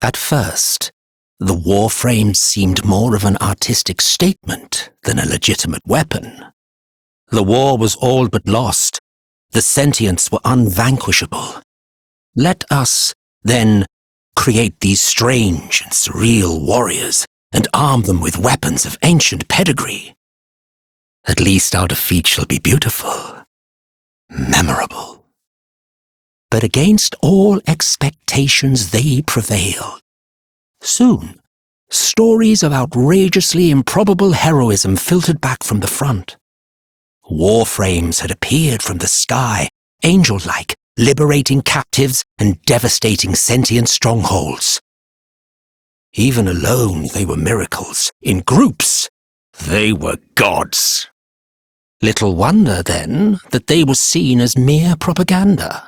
At first, the warframes seemed more of an artistic statement than a legitimate weapon. The war was all but lost. The sentients were unvanquishable. Let us, then, create these strange and surreal warriors and arm them with weapons of ancient pedigree. At least our defeat shall be beautiful, memorable. But against all expectations they prevailed. Soon, stories of outrageously improbable heroism filtered back from the front. Warframes had appeared from the sky, angel-like, liberating captives and devastating sentient strongholds. Even alone, they were miracles. In groups, they were gods. Little wonder, then, that they were seen as mere propaganda.